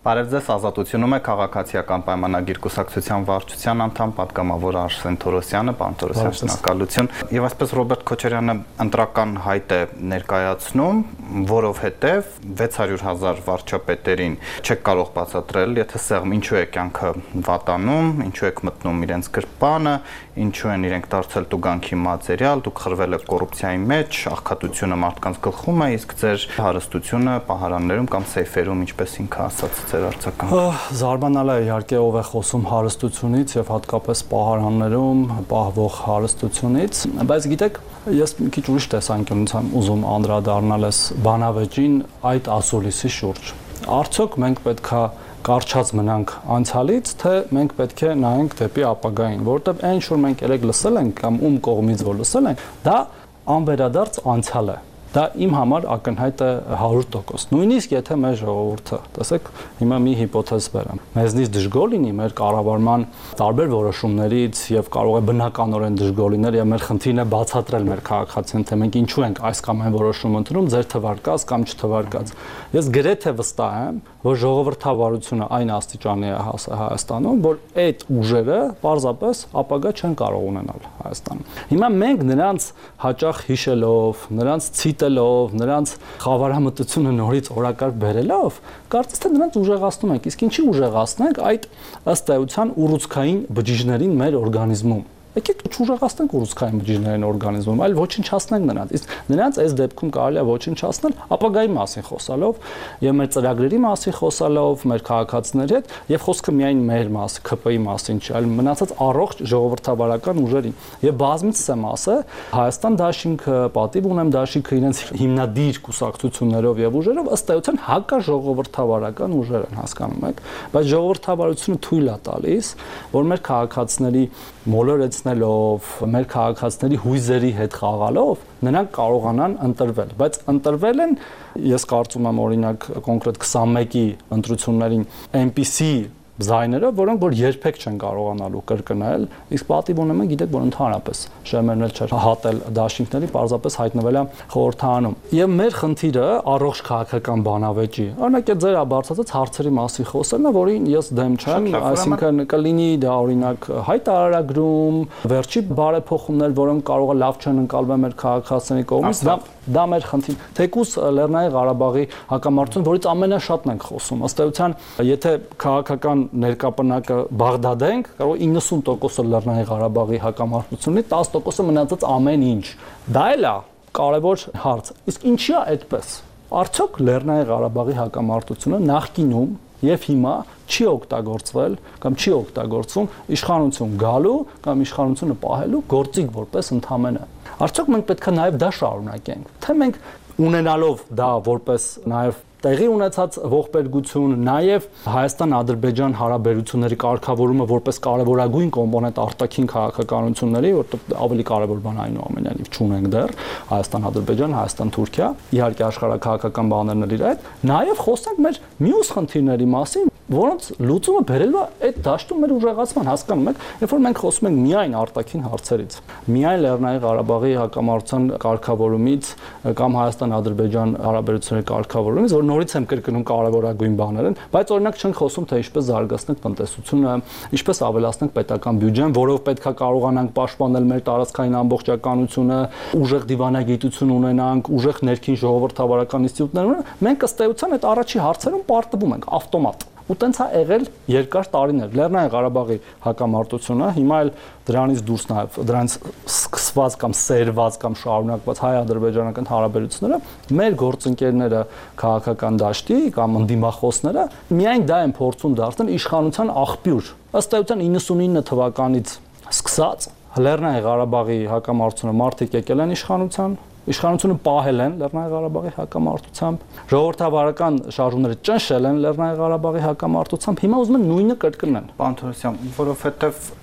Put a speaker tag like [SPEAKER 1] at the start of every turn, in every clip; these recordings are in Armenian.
[SPEAKER 1] Բարև ձեզ, Ազատությունում է քաղաքացիական պայմանագիր կուսակցության վարչության անդամ պատգամավոր Արսեն Թորոսյանը, պարոն Թորոսյան, շնորհակալություն։ Եվ այսպես Ռոբերտ Քոչարյանը ընտրական հայտ է ներկայացնում, որովհետև 600,000 վարչապետերին չեք կարող բացատրել, եթե սեղմ ինչու է կյանքը վատանում, ինչու եք մտնում իրենց գրպանը, ինչու են իրենք դարձել տուգանքի մատերիալ, դուք խրվել եք կոռուպցիայի մեջ, աղքատությունը մարդկանց գլխում է, իսկ ձեր հարստությունը պահարաններում կամ սեյֆերում, ինչպես ինքը ասաց ձեր արձագանքը։
[SPEAKER 2] Զարմանալի է իհարկե ով է խոսում հարստությունից եւ հատկապես պահարաններում պահվող հարստությունից, բայց գիտեք, ես մի քիչ ուրիշ տեսանկյունից եմ ուզում անդրադառնալ այս բանավեճին այդ ասուլիսի շուրջ։ Արդյոք մենք պետքա կարճած մնանք անցյալից, թե մենք պետք է նայենք դեպի ապագային, որովհետև այն ինչ որ մենք երեք լսել ենք կամ ում կողմից որ լսել ենք, դա անվերադարձ անցյալ է։ Դա իմ համար ակնհայտ է 100%։ Նույնիսկ եթե մեր ժողովուրդը, տեսեք, հիմա մի հիպոթեզ բերեմ։ Մեզնից դժգոհ լինի մեր կառավարման տարբեր որոշումներից եւ կարող է բնականորեն դժգոհ լինել եւ մեր խնդիրն է բացատրել մեր քաղաքացիներին, թե մենք ինչու ենք այս կամ այն որոշումը ընդունում, ձեր թվարկած կամ չթվարկած։ Ես գրեթե վստահ եմ, որ ժողովրդավարությունը այն աստիճանի է Հայաստանում, որ այդ ուժերը պարզապես ապագա չեն կարող ունենալ Հայաստանում։ Հիմա մենք նրանց հաճախ հիշելով, նրանց ցիտելով, նրանց խավարամտությունը նորից օրակարգ բերելով, կարծես թե նրանց ուժեղացնում ենք։ Իսկ ինչի ուժեղացնենք այդ ըստ էության ուռուցքային բջիջներին մեր օրգանիզմում։ Եկեք չուժեղացնենք ուռուցքային բջիջներին օրգանիզմում, այլ ոչնչացնենք նրանց։ Իսկ նրանց այս դեպքում կարելի է ոչնչացնել ապագայի մասին խոսալով եւ մեր ծրագրերի մասին խոսալով, մեր քաղաքացիների հետ եւ խոսքը միայն մեր մասին, ՔՊ-ի մասին չէ, այլ մնացած առողջ ժողովրդավարական ուժերի։ Եվ բազմիցս եմ ասել, Հայաստան դաշինքը, պատիվ ունեմ դաշինքը իրենց հիմնադիր կուսակցություններով եւ ուժերով ըստ էության հակաժողովրդավարական ուժեր են, հասկանում եք, բայց ժողովրդավարությունը թույլ է տալիս, որ մեր քաղաքացիների մոլորեցնելով, մեր քաղաքացիների հույզերի հետ խաղալով նրանք կարողանան ընտրվել, բայց ընտրվել են, ես կարծում եմ օրինակ կոնկրետ 21-ի ընտրություններին այնպիսի զայները, որոնք որ երբեք չեն կարողանալու կրկնել, իսկ պատիվ ունեմ, գիտեք, որ ընդհանրապես շեմերն էլ չէր հատել դաշինքների, պարզապես հայտնվել է խորհրդարանում։ Եւ մեր խնդիրը առողջ քաղաքական բանավեճի, օրինակ ձեր բարձրացած հարցերի մասին խոսելն է, որին ես դեմ չեմ, այսինքն կլինի դա օրինակ հայտարարագրում, վերջի բարեփոխումներ, որոնք կարող է լավ չեն ընկալվել մեր քաղաքացիների կողմից, դա մեր խնդիրն է։ Թեկուզ Լեռնային Ղարաբաղի հակամարտություն, որից ամենաշատն ենք խոսում, ըստ էության, եթե քաղաքական ներկապնակը Բաղդադենք, կարող 90%-ը Լեռնային Ղարաբաղի հակամարտությունի, 10%-ը մնացած ամեն ինչ։ Դա էլ է կարևոր հարց։ Իսկ ինչի է այդպես։ Արդյոք Լեռնային Ղարաբաղի հակամարտությունը նախկինում եւ հիմա չի օգտագործվել կամ չի օգտագործվում իշխանություն գալու կամ իշխանությունը պահելու գործիք որպես ընդհանրը։ Արդյոք մենք պետք է նաեւ դա շարունակենք, թե մենք ունենալով դա որպես նաեւ տեղի ունեցած ողբերգություն, նաև Հայաստան-Ադրբեջան հարաբերությունների կարգավորումը որպես կարևորագույն կոմպոնենտ արտաքին քաղաքականությունների, որտեղ ավելի կարևոր բան այնուամենայնիվ չունենք դեռ Հայաստան-Ադրբեջան, Հայաստան-Թուրքիա, իհարկե աշխարհակաղակական բաներն էլ իր այդ, նաև խոսենք մեր մյուս խնդիրների մասին, որոնց լուծումը բերելու է այդ դաշտում մեր ուժեղացման, հասկանում եք, երբ որ մենք խոսում ենք միայն արտաքին հարցերից, միայն Լեռնային Ղարաբաղի հակամարտության կարգավորումից կամ Հայաստան-Ադրբեջան հարաբերությունների կարգավորումից, որ նորից եմ կրկնում կարևորագույն բաներ են, բայց օրինակ չենք խոսում թե ինչպես զարգացնենք տնտեսությունը, ինչպես ավելացնենք պետական բյուջեն, որով պետքա կարողանանք պաշտպանել մեր տարածքային ամբողջականությունը, ուժեղ դիվանագիտություն ունենանք, ուժեղ ներքին ժողովրդավարական ինստիտուտներ ունենանք, մենք ըստ էության այդ առաջի հարցերում պարտվում ենք ավտոմատ։ Ու տենց է եղել երկար տարիներ։ Լեռնային Ղարաբաղի հակամարտությունը, հիմա էլ դրանից դուրս նաև դրանից սկսված կամ սերված կամ շարունակված հայ-ադրբեջանական հարաբերությունները, մեր գործընկերները քաղաքական դաշտի կամ ընդդիմախոսները միայն դա են փորձում դարձնել իշխանության աղբյուր։ Ըստ էության 99 թվականից սկսած Լեռնային Ղարաբաղի հակամարտությունը մարդիկ եկել են իշխանությունը պահել են Լեռնային Ղարաբաղի հակամարտությամբ, ժողովրդավարական շարժումները ճնշել են Լեռնային Ղարաբաղի հակամարտությամբ, հիմա ուզում են նույնը կրկնեն։
[SPEAKER 1] Պարոն Թորոսյան, որովհետև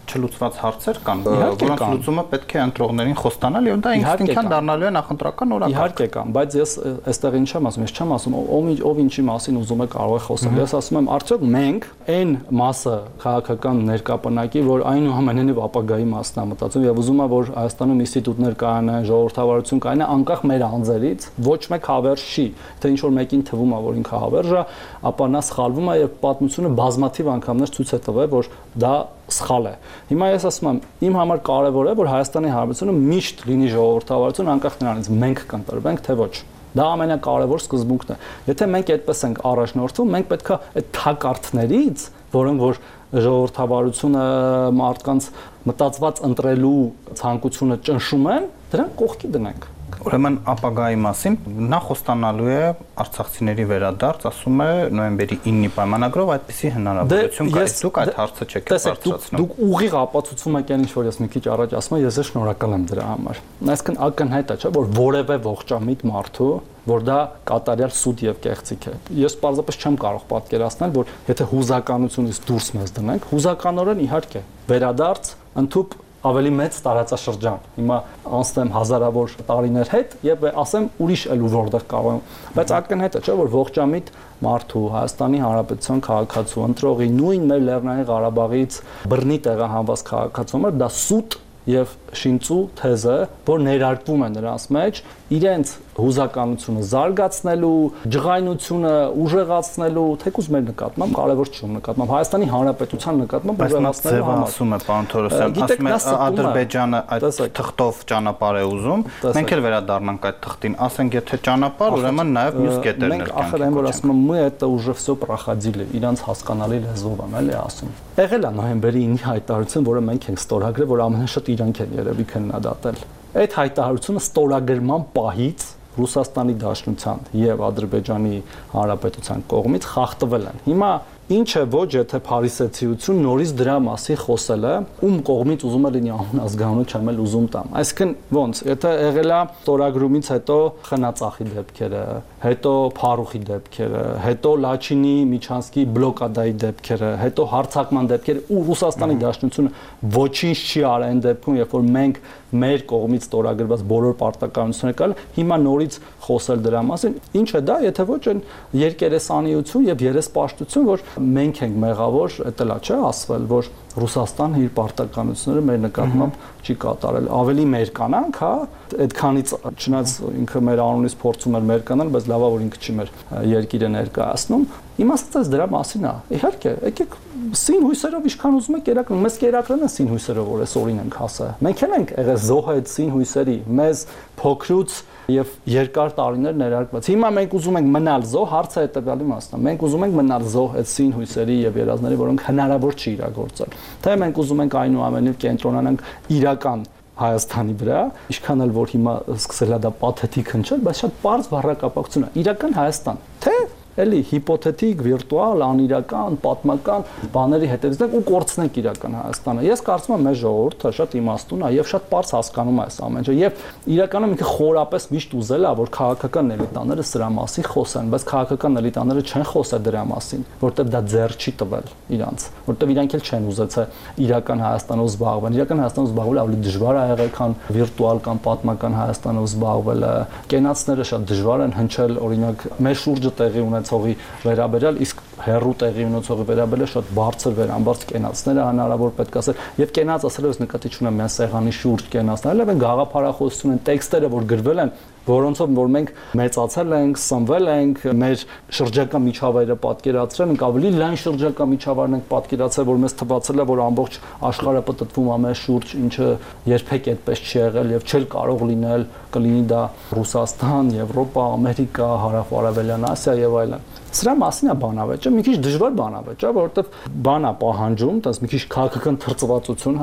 [SPEAKER 1] չլուծված հարցեր կան, որոնց լուծումը պետք է ընտրողներին խոստանալ եւ դա ինքնին դառնալու է նախընտրական օրակարգ։
[SPEAKER 2] Իհարկե կան, բայց ես այստեղ ինչ եմ ասում, ես չեմ ասում ով ինչի մասին ուզում է կարող է խոսել։ Ես ասում եմ, արդյոք մենք այն մասը քաղաքական ներկապնակի, որ այնուամենայնիվ ապագայի մասն է մտածում եւ ուզում է, որ Հայաստանում ինստիտուտներ կայանան, ժողովրդավարություն կայանա, անկախ մեր անձերից, ոչ մեկ հավերժ չի։ Թե ինչ որ մեկին թվում է, որ ինքը հավերժ է, ապա նա սխալվում է եւ պատմությունը բազմաթիվ անգամներ ցույց է տվել, որ դա սխալ է։ Հիմա ես ասում եմ, իմ համար կարևոր է, որ Հայաստանի Հանրապետությունը միշտ լինի ժողովրդավարություն, անկախ նրանից մենք կընտրվենք, թե ոչ։ Դա ամենակարևոր սկզբունքն է։ Եթե մենք այդպես ենք առաջնորդվում, մենք պետք է այդ թակարդներից, որոնք որ ժողովրդավարությունը մարդկանց մտածված ընտրելու ցանկությունը ճնշում են, դրանք կողքի դնենք։
[SPEAKER 1] Ուրեմն ապագայի մասին նա խոստանալու է արցախցիների վերադարձ, ասում է նոյեմբերի 9-ի պայմանագրով այդպիսի հնարավորություն կա։ Դուք այդ հարցը չեք բարձրացնում։
[SPEAKER 2] Դուք ուղիղ ապացուցում եք այն ինչ որ ես մի քիչ առաջ ասում եմ, ես շնորհակալ եմ դրա համար։ Այսինքն ակնհայտ է, չէ՞, որ որևէ ողջամիտ մարդու, որ դա կատարյալ սուտ եւ կեղծիք է։ Ես պարզապես չեմ կարող պատկերացնել, որ եթե հուզականությունից դուրս մեզ դնենք, հուզականորեն իհարկե վերադարձ, ընդཐུպ ավելի մեծ տարածաշրջան։ Հիմա անցնեմ հազարավոր տարիներ հետ եւ ասեմ ուրիշ ելու որտեղ կարող եմ, բայց ակնհայտ է, չէ՞, որ ողջամիտ մարդու Հայաստանի Հանրապետության քաղաքացու ընտրողի նույն մեր Լեռնային Ղարաբաղից բռնի տեղահանված քաղաքացու համար դա սուտ եւ շինծու թեզը, որ ներարկվում է նրանց մեջ իրենց հուզականությունը զարգացնելու, ջղայնությունը ուժեղացնելու, թեկուզ մեր նկատմամբ կարևոր չի նկատմամբ Հայաստանի Հանրապետության նկատմամբ ուժեղացնելու համար։
[SPEAKER 1] Ասում է պարոն Թորոսյան, ասում է Ադրբեջանը այդ թղթով ճանապարհ է ուզում, մենք էլ վերադառնանք այդ թղթին, ասենք եթե ճանապարհ, ուրեմն նաեւ մյուս կետերն էլ կան։
[SPEAKER 2] Ախր այն որ ասում եմ, мы это уже всё проходили, իրանց հասկանալի լեզվով եմ էլի ասում։ Եղել է նոյեմբերի 9-ի հայտարարություն, որը մենք ենք ստորագրել, որ ամենաշատ իրանք են երևի քննադատել։ Այդ հայտարարությունը ստորագրման պահից Ռուսաստանի Դաշնության եւ Ադրբեջանի Հանրապետության կողմից խախտվել են։ Հիմա ինչ է ոչ եթե փարիսեցիություն նորից դրա մասի խոսելը, ում կողմից ուզում է լինի անազգանունը չեմ էլ ուզում տամ։ Այսինքն ոնց, եթե եղել է ստորագրումից հետո խնածախի դեպքերը, հետո Փարուխի դեպքերը, հետո Լաչինի Միչանսկի բլոկադայի դեպքերը, հետո հարձակման դեպքերը, ու Ռուսաստանի Դաշնությունը ոչինչ չի արել այն դեպքում, երբ որ մենք մեր կողմից ստորագրված բոլոր պարտականությունները կան, հիմա նորից խոսել դրա մասին, ինչ է դա, եթե ոչ այն երկերեսանիություն եւ երեսպաշտություն, որ մենք ենք մեղավոր, դա լա չէ ասվել, որ Ռուսաստանը իր պարտականությունները մեր նկատմամբ չի կատարել։ Ավելի մեր կանանք, հա, այդքանից չնայած ինքը մեր անունից փորձում էր մեր կանալ, բայց լավա որ ինքը չի մեր երկիրը ներկայացնում։ Իմաստը դրա մասին է։ Իհարկե, եկեք սին հույսերով ինչքան ուզում եք կերակրեն, մեզ կերակրեն են սին հույսերով, որ այս օրին ենք հասել։ Մենք էլ ենք եղել զոհ այդ սին հույսերի, մեզ փոքրուց եւ երկար տարիներ ներարկված։ Հիմա մենք ուզում ենք մնալ զոհ, հարցը հետեւյալի մասն է։ Մենք ուզում ենք մնալ զոհ այդ սին հույսերի եւ երազների, որոնք հնարավոր չի իրագործել։ Թե մենք ուզում ենք այնուամենայնիվ կենտրոնանանք իրական Հայաստանի վրա, ինչքան էլ որ հիմա սկսել է դա պաթետիկ հնչել, բայց շատ པարզ բառակապակցություն է։ Իրական Հայաստան, թե էլի հիպոթետիկ, վիրտուալ, անիրական, պատմական բաների հետևից ու կորցնենք իրական Հայաստանը։ Ես կարծում եմ մեր ժողովուրդը շատ իմաստուն է եւ շատ པարզ հասկանում է այս ամեն ինչը եւ իրականում ինքը խորապես միշտ ուզել է, որ քաղաքական էլիտաները սրա մասին խոսեն, բայց քաղաքական էլիտաները չեն խոսել դրա մասին, որտեղ դա ձեռ չի տվել իրանց, որտեղ իրանք էլ չեն ուզեցել իրական Հայաստանով զբաղվել։ Իրական Հայաստանով զբաղվելը ավելի դժվար է եղել, քան վիրտուալ կամ պատմական Հայաստանով զբաղվելը։ Կենացները շատ դժվար են հնչել, օրինակ մեր շուրջը տեղի ունեցողի վերաբերյալ, իսկ հերրու տեղի ունեցողի վերաբերյալ շատ բարձր վերամբարձ կենացները հնարավոր պետք է ասել եւ կենաց ասել ես նկատի չունեմ միան սեղանի շուրջ կենացնել եւ այն գաղափարախոսություն են տեքստերը որ գրվել են որոնցով որ մենք մեծացել ենք, սնվել ենք, մեր շրջակա միջավայրը պատկերացրել ենք, ավելի լայն շրջակա միջավայրն ենք պատկերացրել, որ մեզ թվացել է, որ ամբողջ աշխարհը պատտվում է մեր շուրջ, ինչը երբեք այդպես չի եղել եւ չէլ կարող լինել, կլինի դա Ռուսաստան, Եվրոպա, Ամերիկա, Հարավ-Արևելյան Ասիա եւ այլն։ Սրա մասին է բանավեճը, մի քիչ դժվար բանավեճ է, որովհետեւ բան է պահանջում, տես մի քիչ քաղաքական թրծվածություն, հա,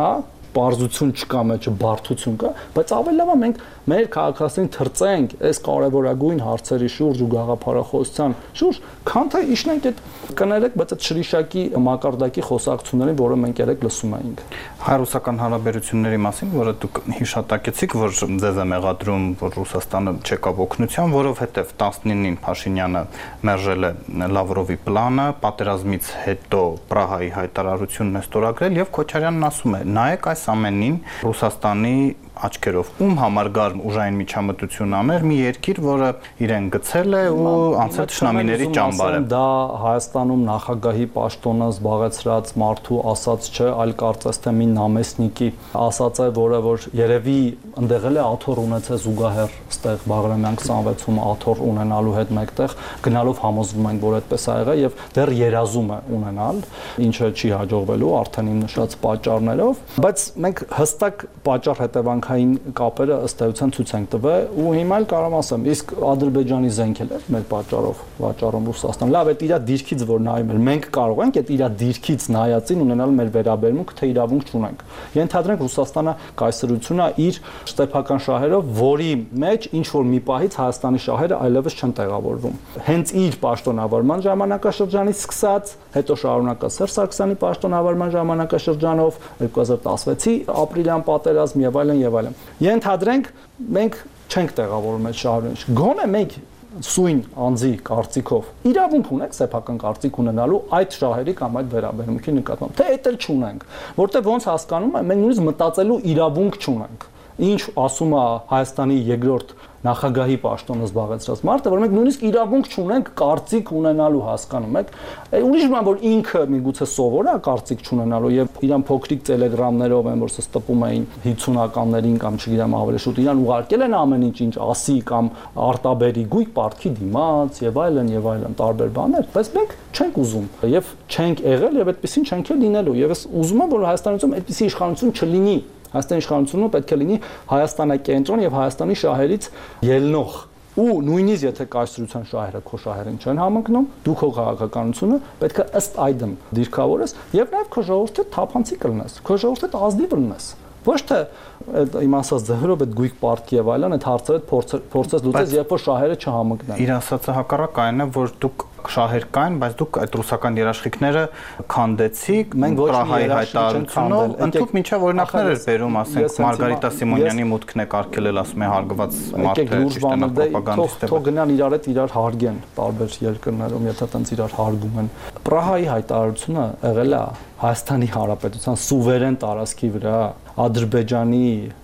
[SPEAKER 2] պարզություն չկա մեջը, բարդություն կա, բայց ավելի լավ է մենք մեր քաղաքացիներին թրծենք այս կարևորագույն հարցերի շուրջ ու գաղափարախոսության շուրջ, քան թե իշնենք այդ կներեք, բայց այդ շրիշակի մակարդակի խոսակցություններին, որը մենք երեք լսում էինք։
[SPEAKER 1] Հայ-ռուսական հարաբերությունների մասին, որը դուք հիշատակեցիք, որ ձեզ է մեղադրում, որ Ռուսաստանը չեկավ օգնության, որովհետև 19-ին Փաշինյանը մերժել է Լավրովի պլանը, պատերազմից հետո Պրահայի հայտարարությունն է ստորագրել եւ Քոչարյանն ասում է. նայեք այս ամենին Ռուսաստանի աչքերով ում համար գարմ ուժային միջամտություն աներ մի երկիր, որը իրեն գցել է ու անցել թշնամիների ճամբարը։
[SPEAKER 2] Դա Հայաստանում նախագահի պաշտոնը զբաղեցրած մարդու ասած չէ, այլ կարծես թե մի նամեսնիկի ասած է, որը որ երևի ընդեղել է աթոռ ունեցել զուգահեռ ստեղ Բաղրամյան 26-ում աթոռ ունենալու հետ մեկտեղ գնալով համոզվում են, որ այդպես ա եղել եւ դեռ երազում է ունենալ, ինչը չի հաջողվելու արդեն իմ նշած պատճառներով, բայց մենք հստակ պատճառ հետևանքային կապերը ըստ էության ցույց ենք տվել ու հիմա էլ կարող եմ ասեմ, իսկ Ադրբեջանի զենքել է մեր պատճառով վաճառում Ռուսաստան։ Լավ, այդ իր դիրքից որ նայում են, մենք կարող ենք այդ իր դիրքից նայածին ունենալ մեր վերաբերմունք, թե իրավունք չունենք։ Ենթադրենք Ռուսաստանը կայսրությունն է իր ստեփական շահերով, որի մեջ ինչ որ մի պահից Հայաստանի շահերը այլևս չեն տեղավորվում։ Հենց իր պաշտոնավարման ժամանակաշրջանից սկսած, հետո շարունակած Սերժ Սարգսյանի պաշտոնավարման ժամանակաշրջանով 2016-ի ապրիլյան պատերազմ եւ այլն եւ այլն։ Ենթադրենք մենք չենք տեղավորում այդ շահերին։ Գոնե մենք սույն անձի կարծիքով իրավունք ունենք սեփական կարծիք ունենալու այդ շահերի կամ այդ վերաբերմունքի նկատմամբ, թե այդ էլ չունենք, որտեղ ոնց հասկանում եմ, մենք նույնիսկ մտածելու իրավունք չունենք։ Ինչ ասում է Հայաստանի երկրորդ նախագահի պաշտոնը զբաղեցրած մարդը, որ մենք նույնիսկ իրավունք չունենք կարծիք ունենալու, հասկանում եք։ Ուրիշ բան, որ ինքը միգուցե սովոր է կարծիք չունենալու եւ իրան փոքրիկ տելեգրամներով են, որ ստպում էին 50-ականներին կամ չգիտեմ ավելի շուտ, իրան ուղարկել են ամեն ինչ ասի կամ արտաբերի գույք պարտքի դիմաց եւ այլն տարբեր բաներ, բայց մենք չենք ուզում եւ չենք եղել եւ այդպեսին չենք էլ լինելու եւ ես ուզում եմ, որ Հայաստանում այդպիսի իշխանություն չլինի։ Հայաստանի իշխանությունը պետք է լինի Հայաստանակենտրոն եւ Հայաստանի շահերից ելնող ու նույնիսկ եթե կայսրության շահերը քո շահերին չեն համընկնում, դու քո քաղաքականությունը պետք է ըստ այդմ դիրքավորես եւ նաեւ քո ժողովուրդը թափանցիկ լինես, քո ժողովուրդը ազնիվ լինես։ Ոչ թե այդ իմ ասած ձևերով այդ գույք պարտքի եւ այլն այդ հարցերը փորձես լուծես, երբ որ շահերը չհամընկնեն։
[SPEAKER 1] Իր ասածը հակառակ այն է, որ դուք շահեր կային, բայց դուք այդ ռուսական երաշխիքները քանդեցիք, Պրահայի հայտարարությունով, ընդհանուր մինչև օրինակներ էր բերում, ասենք Մարգարիտա Սիմոնյանի մուտքն է կարգելել, ասում է հարգված մարդը, ճիշտ է, պրոպագանդիստ է։
[SPEAKER 2] Թող գնան իրար հետ իրար հարգեն տարբեր երկրներում, եթե տենց իրար հարգում են։ Պրահայի հայտարարությունը եղել է Հայաստանի Հանրապետության սուվերեն տարածքի վրա, Ադրբեջանի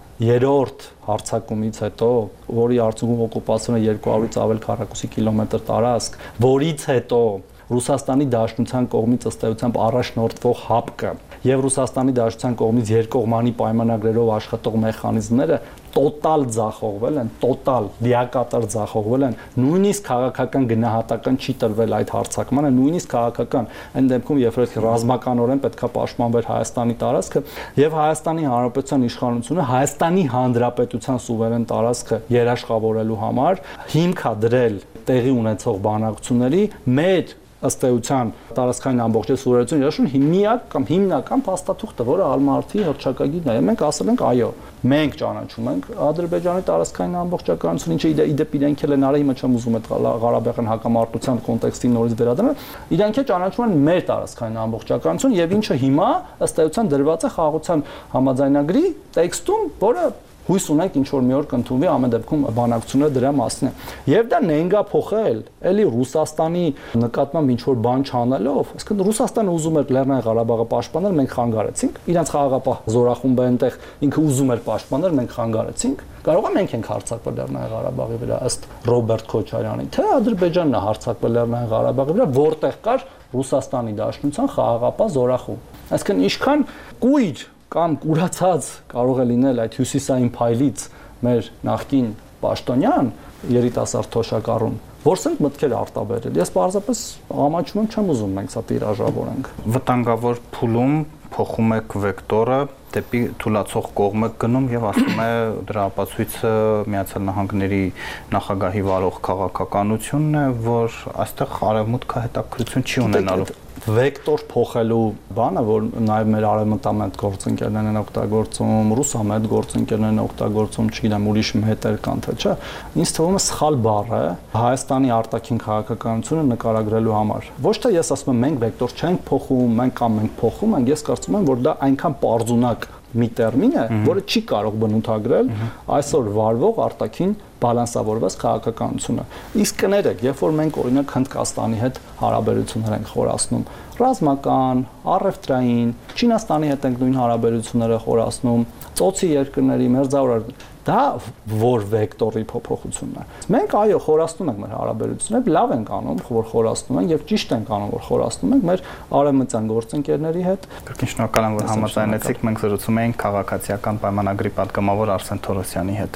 [SPEAKER 2] երրորդ հարձակումից հետո, որի արդյունքում օկուպացիոն է 200-ից ավել քառակուսի կիլոմետր տարածք, որից հետո Ռուսաստանի Դաշնության կողմից ըստ էությամբ առաջնորդվող ՀԱՊԿ-ը եւ Ռուսաստանի Դաշնության կողմից երկկողմանի պայմանագրերով աշխատող մեխանիզմները տոտալ ձախողվել են, տոտալ լիակատար ձախողվել են, նույնիսկ քաղաքական գնահատական չի տրվել այդ հարձակմանը, նույնիսկ քաղաքական այն դեպքում, երբ որ ռազմականորեն պետքա պաշտպանվեր Հայաստանի տարածքը եւ Հայաստանի Հանրապետության իշխանությունը Հայաստանի Հանրապետության սուվերեն տարածքը երաշխավորելու համար հիմք է դրել տեղի ունեցող բանակցությունների մեր ըստ էության տարածքային ամբողջ սուվերենություն երաշխավորություն միակ կամ հիմնական փաստաթուղթը, որը Ալմարտի հռչակագիրն է, մենք ասել ենք այո, մենք ճանաչում ենք Ադրբեջանի տարածքային ամբողջականություն, ինչը իդեպ իրենք էլ են արել, հիմա չեմ ուզում այդ Ղարաբաղյան հակամարտության կոնտեքստին նորից վերադառնալ, իրենք էլ ճանաչում են մեր տարածքային ամբողջականություն եւ ինչը հիմա ըստ էության դրված է խաղաղության համաձայնագրի տեքստում, որը հույս ունենք ինչ որ մի օր կընդունվի, ամեն դեպքում բանակցությունները դրա մասին է։ Եվ դա նենգա փոխել, էլի Ռուսաստանի նկատմամբ ինչ որ բան չանելով, այսինքն Ռուսաստանը ուզում էր Լեռնային Ղարաբաղը պաշտպանել, մենք խանգարեցինք, իրանց խաղաղապահ զորախումբը այնտեղ ինքը ուզում էր պաշտպանել, մենք խանգարեցինք։ Կարող է մենք ենք հարձակվել Լեռնային Ղարաբաղի վրա ըստ Ռոբերտ Քոչարյանի, թե Ադրբեջանն է հարձակվել Լեռնային Ղարաբաղի վրա, որտեղ կար Ռուսաստանի Դաշնության խաղաղապահ զորախումբ։ Այսինքն ինչքան կույր կամ կուրացած կարող է լինել այդ հյուսիսային փայլից մեր նախկին պաշտոնյան երիտասարդ թոշակառուն, որսենք մտքեր արտաբերել։ Ես պարզապես ամաչում եմ, չեմ ուզում մենք սա տիրաժավորենք։
[SPEAKER 1] Վտանգավոր փուլում փոխում եք վեկտորը դեպի թուլացող կողմ եք գնում եւ ասում է դրա ապացույցը Միացյալ Նահանգների նախագահի վարող քաղաքականությունն է, որ այստեղ արևմուտքը հետաքրքրություն չի ունենալու։
[SPEAKER 2] վեկտոր փոխելու բանը, որ նաև մեր արևմտամետ գործընկերներն են օգտագործում, ռուսամետ գործընկերներն են օգտագործում, չգիտեմ, ուրիշ մետեր կան թե չէ, ինձ թվում է սխալ բառ է Հայաստանի արտաքին քաղաքականությունը նկարագրելու համար։ Ոչ թե ես ասում եմ մենք վեկտոր չենք փոխում, մենք փոխում ենք, ես կարծում եմ, որ դա այնքան պարզունակ մի տերմին է, որը չի կարող բնութագրել այսօր վարվող արտաքին բալանսավորված քաղաքականությունը։ Իսկ կներեք, երբ որ մենք օրինակ Հնդկաստանի հետ հարաբերություններ ենք խորացնում, ռազմական, առևտրային, Չինաստանի հետ ենք նույն հարաբերությունները խորացնում, ծոցի երկրների, մերձավոր դա որ վեկտորի փոփոխությունն է։ Մենք այո, խորացնում ենք մեր հարաբերությունները, լավ ենք անում, որ խորացնում ենք եւ ճիշտ ենք անում, որ խորացնում ենք մեր արևմտյան գործընկերների հետ։
[SPEAKER 1] Կրկին շնորհակալ եմ, որ համաձայնեցիք, մենք զրուցում էինք քաղաքացիական պայմանագրի պատգամավոր Արսեն Թորոսյանի հետ։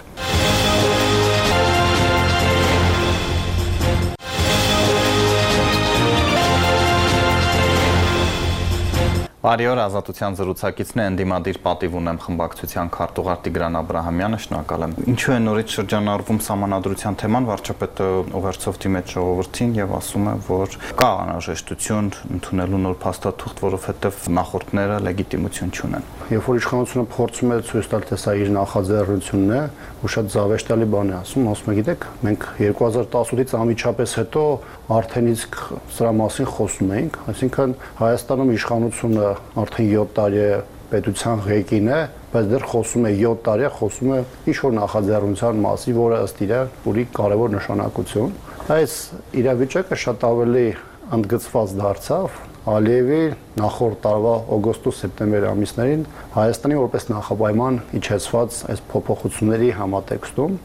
[SPEAKER 1] Բարի օր, Ազատության զրուցակիցն է, ընդդիմադիր պատիվ ունեմ խմբակցության քարտուղար Տիգրան Աբրահամյանը, շնորհակալ եմ։ Ինչու է նորից շրջանառվում սահմանադրության թեման, վարչապետը ուղերձով դիմեց ժողովրդին եւ ասում է, որ կա անհրաժեշտություն ընդունելու նոր փաստաթուղթ, որովհետեւ նախորդները լեգիտիմություն չունեն։
[SPEAKER 3] Երբ որ իշխանությունը փորձում է ցույց տալ, թե սա իր նախաձեռնությունն է, ու շատ զավեշտալի բան է ասում, գիտեք, մենք 2018-ից անմիջապես հետո արդեն իսկ սրա մասին խոսում էինք, այսինքն Հայաստանում իշխանությունը արդեն 7 տարի է պետության ղեկին է, բայց դեռ խոսում է 7 տարի, խոսում է ինչ-որ նախաձեռնության մասին, որը ըստ իր ունի կարևոր նշանակություն։ Այս իրավիճակը շատ ավելի ընդգծված դարձավ Ալիևի նախորդ տարվա օգոստոս-սեպտեմբեր ամիսներին Հայաստանի որպես նախապայման իջեցված այս փոփոխությունների համատեքստում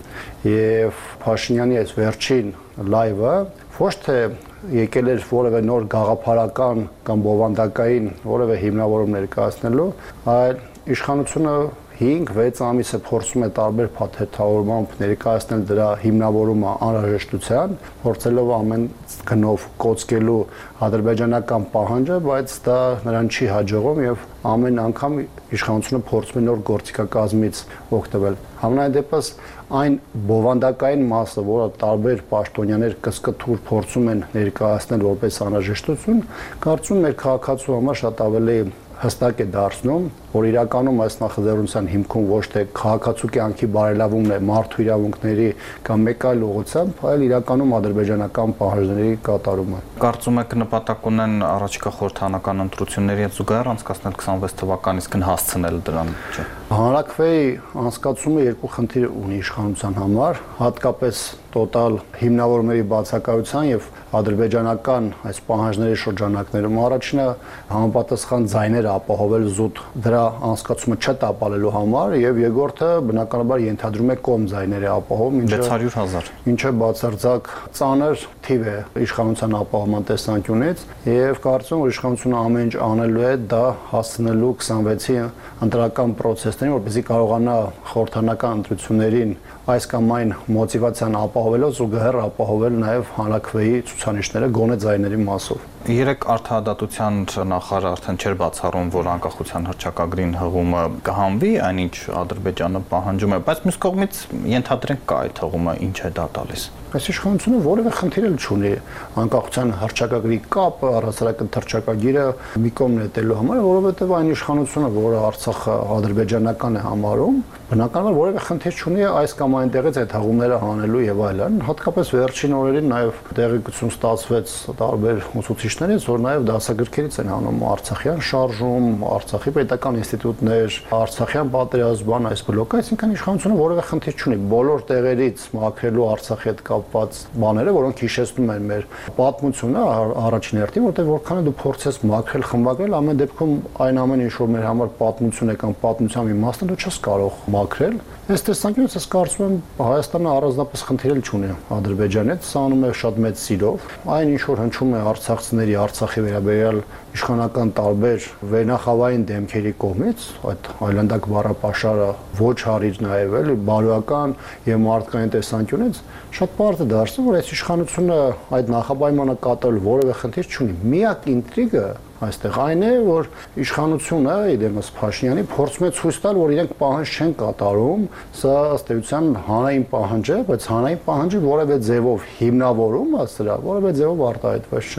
[SPEAKER 3] եւ Փաշինյանի այս վերջին լայվը ոչ թե եկել էր որևէ նոր գաղափարական կամ բովանդակային որևէ հիմնավորում ներկայացնելու, այլ իշխանությունը 5-6 ամիս է փորձում է տարբեր փաթեթավորմամբ ներկայացնել դրա հիմնավորումը անհրաժեշտության, փորձելով ամեն գնով կոծկելու ադրբեջանական պահանջը, բայց դա նրան չի հաջողում եւ ամեն անգամ իշխանությունը փորձում է նոր գործիքակազմից օգտվել։ Համենայն դեպս այն բովանդակային մասը, որը տարբեր պաշտոնյաներ կսկթուր փորձում են ներկայացնել որպես անհրաժեշտություն, կարծում մեր քաղաքացու համար շատ ավելի հստակ է դարձնում, որ իրականում այս նախաձեռնության հիմքում ոչ թե քաղաքացու կյանքի բարելավումն է մարդու իրավունքների կամ մեկ այլ ուղղությամբ, այլ իրականում ադրբեջանական պահանջների կատարումը։
[SPEAKER 1] Կարծում եք նպատակ ունեն առաջիկա խորհրդարանական ընտրությունների հետ զուգահեռ անցկացնել 26 թվականից կհասցնել դրան, չէ՞։
[SPEAKER 3] Հանրաքվեի անցկացումը երկու խնդիր ունի իշխանության համար, հատկապես տոտալ հիմնավորումների բացակայության եւ ադրբեջանական այս պահանջների շրջանակներում առաջինը համապատասխան ձայներ ապահովել զուտ դրա անցկացումը չտապալելու համար եւ երկրորդը բնականաբար ենթադրում է կողմ ձայների ապահովում,
[SPEAKER 1] 600,000,
[SPEAKER 3] ինչը բացարձակ ծանր թիվ է իշխանության ապահովման տեսանկյունից եւ կարծում որ իշխանությունը ամեն ինչ անելու է դա հասցնելու 26-ի ընտրական process-ներին, որպեսզի կարողանա խորհրդարանական ընտրություններին այս կամ այն մոտիվացիան ապահովելով զուգահեռ ապահովել նաև հանրաքվեի ցուցանիշները գոնե ձայների մասով։
[SPEAKER 1] Երեք արդարադատության նախարարը արդեն չէր բացառում, որ անկախության հռչակագրին հղումը կհանվի, այնինչ Ադրբեջանը պահանջում է, բայց մյուս կողմից ենթադրենք կա այդ հղումը, ինչ է դա տալիս։
[SPEAKER 3] Այս իշխանությունը որևէ խնդիր չունի անկախության հռչակագրի կապը առասարակ հռչակագիրը մի կողմ նետելու համար, որովհետև այն իշխանությունը, որը Արցախը ադրբեջանական է համարում, բնականաբար որևէ խնդիր չունի այս կամ այն տեղից այդ հղումները հանելու եւ այլն, հատկապես վերջին օրերին նաեւ տեղեկություն ստացվեց տարբեր ուսուցիչներից, որ նաեւ դասագրքերից են հանում Արցախյան շարժում, Արցախի պետական ինստիտուտներ, Արցախյան պատերազմ, այս բլոկը, այսինքն իշխանությունը որևէ խնդիր չունի բոլոր տեղերից մաքրելու Արցախի հետ կապված բաները, որոնք հիշեցնում են մեր պատմությունը առաջին հերթին, որտեղ որքան դու փորձես մաքրել, խմբագրել, ամեն դեպքում այն ամեն ինչ որ մեր համար պատմություն է կամ պատմության իմաստը դու չես կարող մաքրել։ Այս տեսանկյունից ես կարծում եմ Հայաստանը առանձնապես խնդիր չունի Ադրբեջանից, սա անում է շատ մեծ սիրով։ Այն ինչ որ հնչում է արցախցիների Արցախի վերաբերյալ իշխանական տարբեր վերնախավային դեմքերի կողմից, այդ այլանդակ բառապաշարը ոչ հարիր նաև էլի բարոյական եւ մարդկային տեսանկյունից շատ պարզ է դարձնում, որ այս իշխանությունը այդ նախապայմանը կատարել որևէ խնդիր չունի։ Միակ ինտրիգը այստեղ այն է, որ իշխանությունը իդեմս Փաշինյանի փորձում է ցույց տալ, որ իրենք պահանջ չեն կատարում, սա ըստ էության հանրային պահանջ է, բայց հանրային պահանջը որևէ ձևով հիմնավորումը սրա, որևէ ձևով արտահայտված չէ։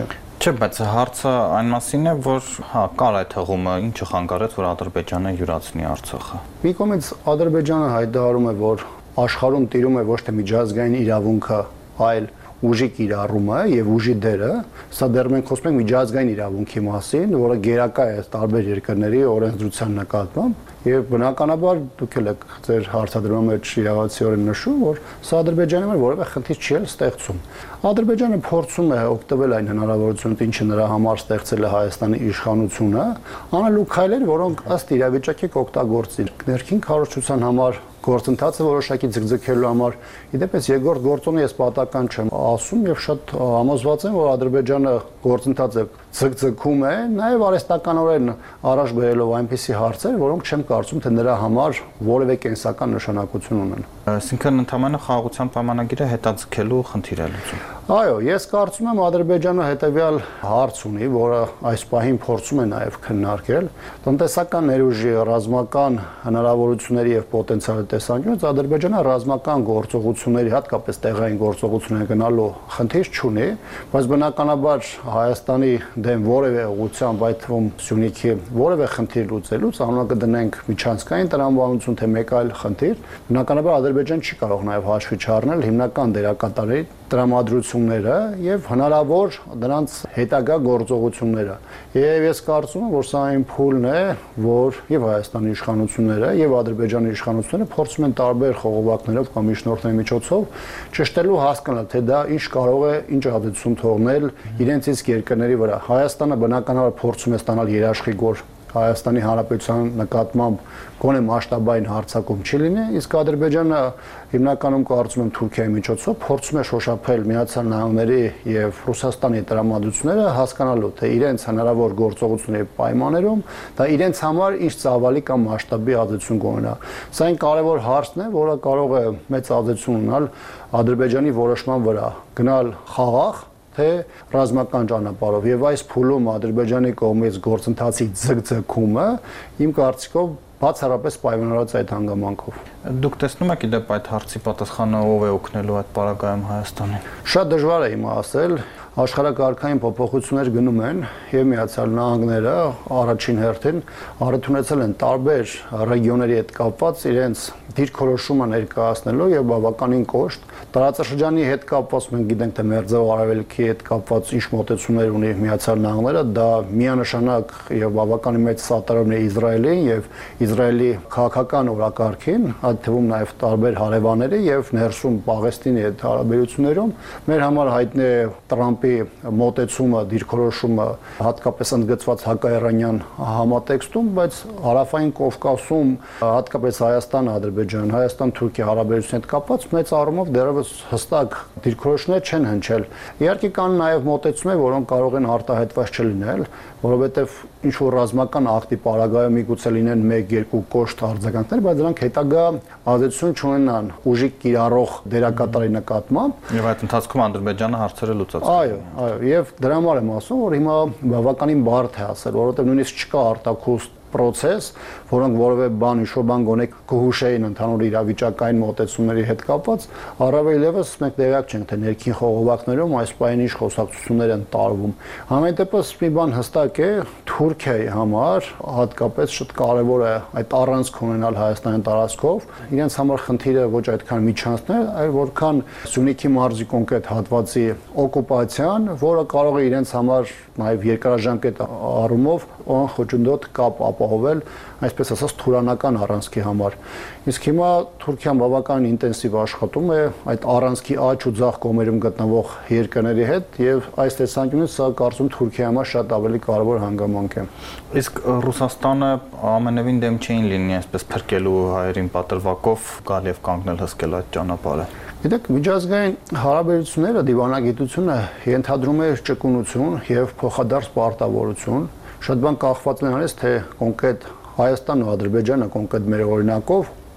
[SPEAKER 1] Չէ, բայց հարցը այն մասին է, որ կար այդ հղումը, ինչը խանգարեց, որ Ադրբեջանը յուրացնի Արցախը։
[SPEAKER 3] Մի կողմից Ադրբեջանը հայտարարում է, որ աշխարհում տիրում է ոչ թե միջազգային իրավունքը, այլ ուժի կիրառումը եւ ուժի դերը, սա դեռ մենք խոսում ենք միջազգային իրավունքի մասին, որը գերակա է տարբեր երկրների օրենսդրության նկատմամբ, եւ բնականաբար դուք էլ եք ձեր հարցադրման մեջ իրավացիորեն նշում, որ սա Ադրբեջանի համար որևէ խնդիր չի ստեղծում։ Ադրբեջանը փորձում է օգտվել այն հնարավորությունից, ինչը նրա համար ստեղծել է Հայաստանի իշխանությունը, անելու քայլեր, որոնք ըստ իրավիճակի կօգտագործի ներքին քարոզչության համար գործընթացը որոշակի ձգձգելու համար։ Իդեպս երկրորդ գործոնը ես պատական չեմ ասում եւ շատ համոզված եմ, որ Ադրբեջանը գործընթացը ձգձգում է, նաեւ արհեստականորեն առաջ բերելով այնպիսի հարցեր, որոնք չեմ կարծում, թե նրա համար որևէ կենսական նշանակություն ունեն։
[SPEAKER 1] Այսինքն ընդհանրապես խաղաղության պայմանագիրը հետաձգելու խնդիր է լուծում։
[SPEAKER 3] Այո, ես կարծում եմ Ադրբեջանը հետեւյալ հարց ունի, որը այս պահին փորձում է նաեւ քննարկել, տնտեսական ներուժի ռազմական հնարավորությունների եւ պոտենցիալի տեսանկյունից Ադրբեջանը ռազմական գործողությունների, հատկապես տեղային գործողությունների գնալու խնդիր չունի, բայց բնականաբար Հայաստանի դեմ որևէ ուղղությամբ, այդ թվում Սյունիքի որևէ խնդիր լուծելուց անունը կդնենք միջանցքային տրամաբանություն, թե մեկ այլ խնդիր, բնականաբար Ադրբեջանը չի կարող նաեւ հաշվի չառնել հիմնական դերակատարների տրամադրությունները եւ հնարավոր դրանց հետագա գործողությունները։ Եվ ես կարծում եմ, որ սա այն փուլն է, որ եւ Հայաստանի իշխանությունները եւ Ադրբեջանի իշխանությունները փորձում են տարբեր խողովակներով կամ միջնորդների միջոցով ճշտելու հասկանալ, թե դա ինչ կարող է, ինչ ազդեցություն թողնել իրենց իսկ երկրների վրա։ Հայաստանը բնականաբար փորձում է ստանալ երաշխիք, որ Հայաստանի Հանրապետության նկատմամբ գոնե մասշտաբային հարձակում չի լինի, իսկ Ադրբեջանը հիմնականում կարծում եմ Թուրքիայի միջոցով փորձում է շոշափել Միացյալ Նահանգների եւ Ռուսաստանի տրամադրությունները, հասկանալու թե իրենց հնարավոր գործողությունների պայմաններում դա իրենց համար ինչ ծավալի կամ մասշտաբի ազդեցություն կունենա։ Սա այն կարևոր հարցն է, որը կարող է մեծ ազդեցություն ունենալ Ադրբեջանի որոշման վրա գնալ խաղաղ թե ռազմական ճանապարհով եւ այս փուլում Ադրբեջանի կողմից գործընթացի ձգձգումը իմ կարծիքով բացառապես պայմանավորված այդ հանգամանքով։
[SPEAKER 1] Դուք տեսնում եք իդեպ այդ հարցի պատասխանը ով է օգնելու այդ պարագայում Հայաստանին։
[SPEAKER 3] Շատ դժվար է իմ ասել, աշխարհակարգային փոփոխություններ գնում են եւ Միացյալ Նահանգները առաջին հերթին առթունեցել են տարբեր ռեգիոների հետ կապված իրենց դիրքորոշումը ներկայացնելու եւ բավականին կոշտ տարածաշրջանի հետ կապված մենք գիտենք թե Մերձավոր Արևելքի հետ կապված ինչ մոտեցումներ ունի Միացյալ Նահանգները, դա միանշանակ եւ բավականին մեծ սատարումն է Իսրայելին եւ Իսրայելի քաղաքական օրակարգին, այդ թվում նաեւ տարբեր հարևանների եւ ներսում Պաղեստինի հետ հարաբերություններում մեր համար հայտնի է Տրամպի մոտեցումը, դիրքորոշումը, հատկապես ընդգծված հակաիրանյան համատեքստում, բայց հարավային Կովկասում, հատկապես Հայաստան-Ադրբեջան, Հայաստան-Թուրքիա հարաբերությունների հետ կապված մեծ առումով դեռևս հստակ դիրքորոշումներ չեն հնչել։ Իհարկե կան նաև մոտեցումներ, որոնք կարող են արտահայտված չլինել, որովհետև ինչ որ ռազմական ակտի պարագայում միգուցե լինեն 1-2 կոշտ արձագանքներ, բայց դրանք հետագա ազդեցություն չունենան ուժի կիրառող դերակատարի նկատմամբ։
[SPEAKER 1] Եվ այդ ընթացքում Ադրբեջանը հարցերը լուծած։
[SPEAKER 3] Այո, եւ դրա համար եմ ասում, որ հիմա բավականին բարդ է ասել, որովհետեւ նույնիսկ չկա արտաքուստ process, որոնք որևէ բան, ինչ-որ բան գոնե կհուշեին ընդհանուր իրավիճակային մոտեցումների հետ կապված, առավել ևս մենք տեղյակ չենք, թե ներքին խողովակներում այս պահին ինչ խոսակցություններ են տարվում։ Համենայն դեպս մի բան հստակ է, Թուրքիայի համար հատկապես շատ կարևոր է այդ առանցք ունենալ Հայաստանի տարածքով։ Իրենց համար խնդիրը ոչ այդքան միջանցն է, այլ որքան Սյունիքի մարզի կոնկրետ հատվածի օկուպացիան, որը կարող է իրենց համար նաև երկարաժամկետ առումով անխոչնդոտ կապ ապահովել, այսպես ասած, թուրանական առանցքի համար։ Իսկ հիմա Թուրքիան բավական ինտենսիվ աշխատում է այդ առանցքի աջ ու ձախ կողմերում գտնվող երկրների հետ եւ այս տեսանկյունից սա կարծում Թուրքիայի համար շատ ավելի կարևոր հանգամանք է։
[SPEAKER 1] Իսկ Ռուսաստանը ամենևին դեմ չէին լինի այսպես փրկելու հայերին պատրվակով գալ եւ կանգնել հսկել այդ ճանապարհը։
[SPEAKER 3] Գիտեք, միջազգային հարաբերությունները դիվանագիտությունը ենթադրում է ճկունություն եւ փոխադարձ պարտավորություն։ Շատ բան կախված է նրանից, թե կոնկրետ Հայաստանն ու Ադրբեջանը կոնկրետ մեր օրինակով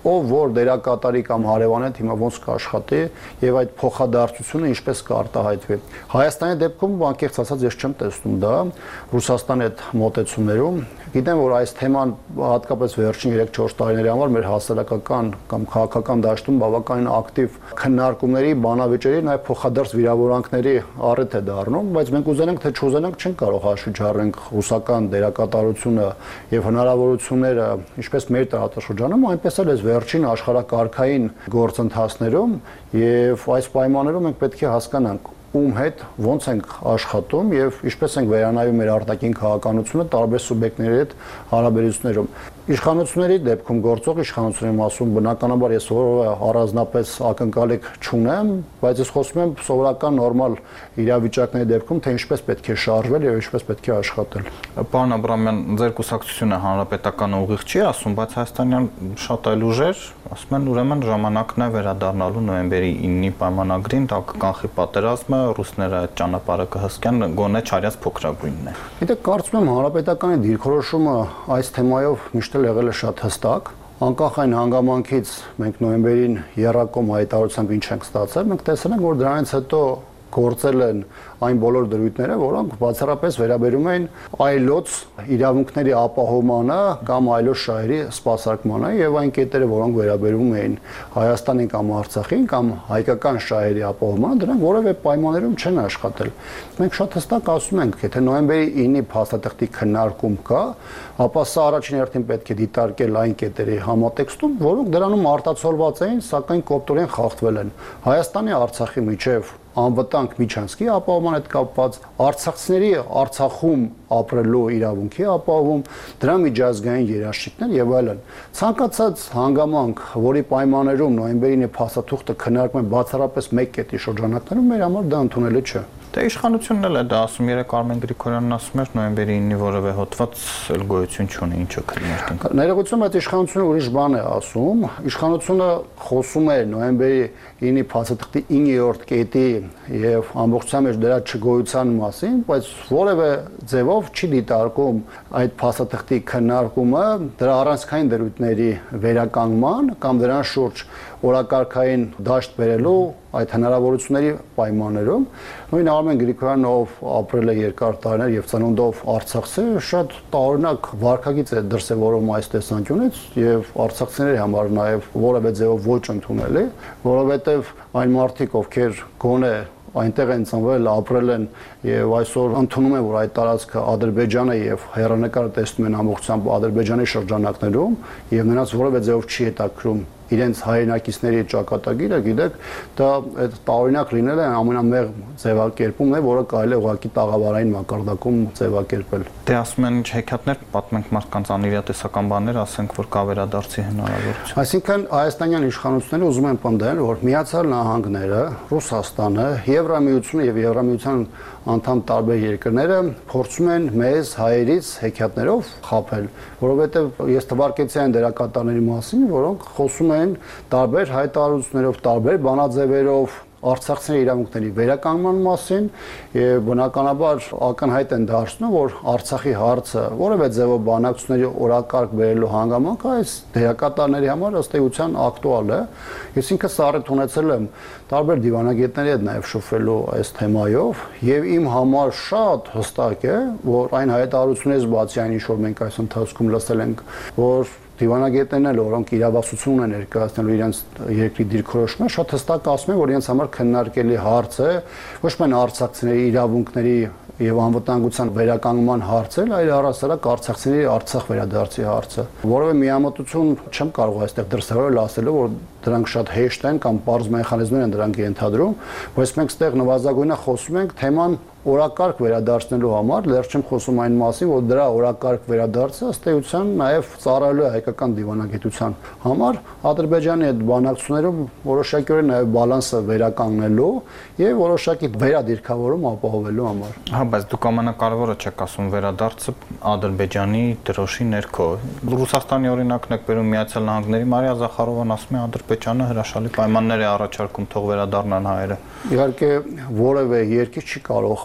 [SPEAKER 3] ով որ դերակատարի կամ հարևան է հիմա ոնց կաշխատի եւ այդ փոխադարձությունը ինչպես կարտահայտվի։ Հայաստանի դեպքում անկեղծ ասած ես չեմ տեսնում դա Ռուսաստանի հետ մոտեցումներում։ Գիտեմ, որ այս թեման հատկապես վերջին 3-4 տարիների համար մեր հասարակական կամ քաղաքական դաշտում բավականին ակտիվ քննարկումների, բանավեճերի, նաև փոխադարձ վիրավորանքների առիթ է դառնում, բայց մենք ուզենանք թե չուզենանք չենք կարող հաշվիչառենք ռուսական դերակատարությունը եւ հնարավորությունները ինչպես մեր տարածաշրջանում, այնպես էլ այս վերջին աշխարհակարգային գործընթացներում եւ այս պայմաններում մենք պետք է հասկանանք ում հետ ոնց ենք աշխատում եւ ինչպես ենք վերանայում մեր արտաքին քաղաքականությունը տարբեր սուբյեկտների հետ հարաբերություններում։ Իշխանությունների դեպքում գործող իշխանությունների մասում բնականաբար ես որևէ առանձնապես ակնկալիք չունեմ, բայց ես խոսում եմ սովորական նորմալ իրավիճակների դեպքում, թե ինչպես պետք է շարժվել եւ ինչպես պետք է աշխատել։
[SPEAKER 1] Պարոն Աբրամյան, ձեր կուսակցությունը հանրապետական ուղիղ չի ասում, բայց հայաստանյան շատ այլ ուժեր ասում են ուրեմն ժամանակն է վերադառնալու նոյեմբերի 9-ի պայմանագրին, դա կկանխի պատերազմը, ռուսները այդ ճանապարհը կհսկեն, գոնե չարյաց փոքրագույնն է։
[SPEAKER 3] Գիտեք, կարծում եմ հանրապետականի դիրքորոշումը այս թեմայով միշտ եղել է շատ հստակ։ Անկախ այն հանգամանքից մենք նոյեմբերին եռակոմ հայտարարությամբ ինչ ենք ստացել, մենք տեսել ենք, որ դրանից հետո գործել են այն բոլոր դրույթները, որոնք բացառապես վերաբերում են այլոց իրավունքների ապահովմանը կամ այլոց շահերի սպասարկմանը եւ այն կետերը, որոնք վերաբերում էին Հայաստանին կամ Արցախին կամ հայկական շահերի ապահովմանը, դրանք որևէ պայմաններում չեն աշխատել։ Մենք շատ հստակ ասում ենք, եթե նոյեմբերի 9-ի փաստաթղթի քննարկում կա, ապա սա առաջին հերթին պետք է դիտարկել այն կետերի համատեքստում, որոնք դրանում արտացոլված էին, սակայն կոպտորեն խախտվել են։ Հայաստանի Արցախի միջև անվտանգ միջանցքի ապահովման հետ կապված, արցախցիների Արցախում ապրելու իրավունքի ապահովում, դրա միջազգային երաշխիքներ եւ այլն։ Ցանկացած հանգամանք, որի պայմաններում նոյեմբերի 9-ի փաստաթուղթը քննարկվում է բացառապես մեկ կետի շրջանակներում, մեր համար դա ընդունելի չէ։
[SPEAKER 1] Դե իշխանությունն էլ է դա ասում, երեք Արմեն Գրիգորյանն ասում էր նոյեմբերի 9-ի որևէ հոդված էլ գոյություն չունի, ինչը քննարկենք։
[SPEAKER 3] Ներողություն, այդ իշխանությունը ուրիշ բան է ասում։ Իշխանությունը խոսում է նոյեմբերի 9-ի փաստաթղթի 9-րդ կետի եւ ամբողջությամբ մեջ դրա չգոյության մասին, բայց որևէ ձևով չի դիտարկում այդ փաստաթղթի քննարկումը դրա առանցքային դրույթների վերականգնման կամ դրան շուրջ օրակարգային դաշտ բերելու այդ հնարավորությունների պայմաններում։ Նույն Արմեն Գրիգորյանը, ով ապրել է երկար տարիներ եւ ծնունդով արցախցի, շատ տարօրինակ վարքագիծ է դրսեւորում այս տեսանկյունից եւ արցախցիների համար նաեւ որևէ ձևով ոչ ընդունելի, որովհետեւ այն մարդիկ, ովքեր գոնե այնտեղ են ծնվել, ապրել են եւ այսօր ընդունում են, որ այդ տարածքը Ադրբեջան է եւ հեռանկարը տեսնում են ամբողջությամբ Ադրբեջանի շրջանակներում եւ նրանց որևէ ձևով չի հետաքրում իրենց հայրենակիցների ճակատագիրը, գիտեք, դա այդ տարօրինակ լինել է ամենամեղ ձևակերպումն է, որը կարելի է ուղղակի տաղավարային մակարդակում ձևակերպել։
[SPEAKER 1] Դե ասում են հեքիաթներ, պատմենք մարդկանց անիրատեսական բաներ, ասենք, որ կա վերադարձի հնարավորություն։
[SPEAKER 3] Այսինքն հայաստանյան իշխանությունները ուզում են պնդել, որ Միացյալ Նահանգները, Ռուսաստանը, Եվրամիությունը եւ Եվրամիության անդամ տարբեր երկրները փորձում են մեզ հայերից հեքիաթներով խաբել, որովհետեւ ես թվարկեցի այն դերակատարների մասին, որոնք խոսում են տարբեր հայտարարություններով, տարբեր բանաձևերով արցախցիների իրավունքների վերականգնման մասին եւ բնականաբար ակնհայտ են դարձնում, որ Արցախի հարցը որևէ ձևով բանակցությունների օրակարգ բերելու հանգամանքը այս դերակատարների համար ըստ էության ակտուալ է։ Ես ինքս առիթ ունեցել եմ տարբեր դիվանագետների հետ նաեւ շփվելու այս թեմայով եւ իմ համար շատ հստակ է, որ այն հայտարարություններից բացի այն, ինչ որ մենք այս ընթացքում լսել ենք, որ դիվանագետներն էլ, որոնք իրավասություն են ներկայացնելու իրենց երկրի դիրքորոշումը, շատ հստակ ասում են, որ իրենց համար քննարկելի հարց է ոչ միայն արցախցիների իրավունքների եւ անվտանգության վերականգնման հարցը, այլ առասարակ արցախցիների Արցախ վերադարձի հարցը։ Որովհետեւ միամտություն չեմ կարող այստեղ դրսևորել ասելով, որ դրանք շատ հեշտ են կամ པարզ մեխանիզմներ են դրանք ենթադրում, բայց մենք ստեղ նվազագույնը խոսում ենք թեման օրակարգ վերադարձնելու համար, դեռ չեմ խոսում այն մասին, որ դրա օրակարգ վերադարձը ըստ էության նաև ծառայելու է հայկական դիվանագիտության համար Ադրբեջանի հետ բանակցություններում որոշակիորեն նաև բալանսը վերականգնելու եւ որոշակի վերադիրքավորում ապահովելու համար։
[SPEAKER 1] Հա, բայց դուք ամենակարևորը չեք ասում վերադարձը Ադրբեջանի դրոշի ներքո։ Ռուսաստանի օրինակն եք բերում Միացյալ Նահանգների, Մարիա Զախարովան ասում է Ադրբեջանը հրաշալի պայմաններ է առաջարկում թող վերադառնան հայերը։
[SPEAKER 3] Իհարկե որևէ երկիր չի կարող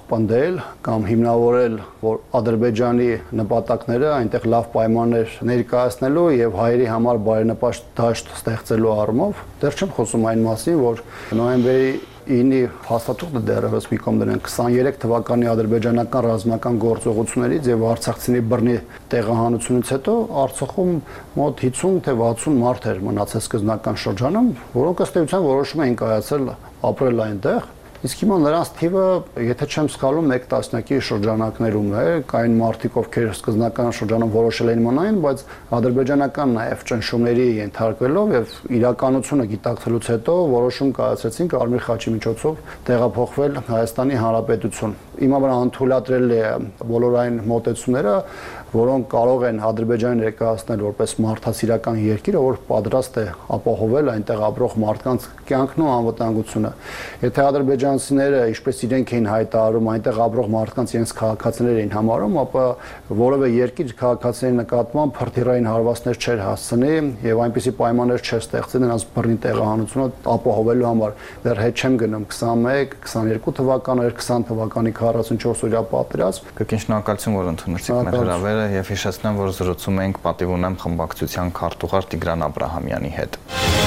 [SPEAKER 3] պնդել կամ հիմնավորել, որ Ադրբեջանի նպատակները այնտեղ լավ պայմաններ ներկայացնելու եւ հայերի համար բարենպաստ դաշտ ստեղծելու առումով, դեռ չեմ խոսում այն մասին, որ նոյեմբերի 9-ի հաստատուղը դեռևս մի կողմ դրեն 23 թվականի ադրբեջանական ռազմական գործողություններից եւ արցախցիների բռնի տեղահանությունից հետո Արցախում մոտ 50 թե 60 մարդ էր մնացել սկզբնական շրջանում, որոնք ըստ էության որոշում էին կայացել ապրել այնտեղ։ Իսկ հիմա նրանց թիվը, եթե չեմ սխալվում, 1 տասնյակի շրջանակներում է, կային մարդիկ, ովքեր սկզբնական շրջանում որոշել էին մնային, բայց ադրբեջանական նաև ճնշումների ենթարկվելով եւ իրականությունը գիտակցելուց հետո որոշում կայացրեցին Կարմիր խաչի միջոցով տեղափոխվել Հայաստանի Հանրապետություն։ Հիմա վրա անթույլատրել է բոլոր այն մոտեցումները, որոնք կարող են Ադրբեջանը ներկայացնել որպես մարդասիրական երկիր, որ պատրաստ է ապահովել այնտեղ ապրող մարդկանց կյանքն ու անվտանգությունը։ Եթե ադրբեջանցիները, ինչպես իրենք էին հայտարարում, այնտեղ ապրող մարդկանց իրենց քաղաքացիներ էին համարում, ապա որևէ երկիր քաղաքացիների նկատմամբ հրթիռային հարվածներ չէր հասցնի եւ այնպիսի պայմաններ չէր ստեղծել նրանց բռնի տեղահանությունը ապահովելու համար։ Դեռ հետ չեմ գնում 21, 22 թվականներ, 20 թվականի 44-օրյա պատերազմ։
[SPEAKER 1] Կրկին շնորհակալություն, որ ընդունեցիք մեր հրավերը եւ հիշեցնեմ, որ զրուցում ենք պատիվ ունեմ խմբակցության քարտուղար Տիգրան Աբրահամյանի հետ։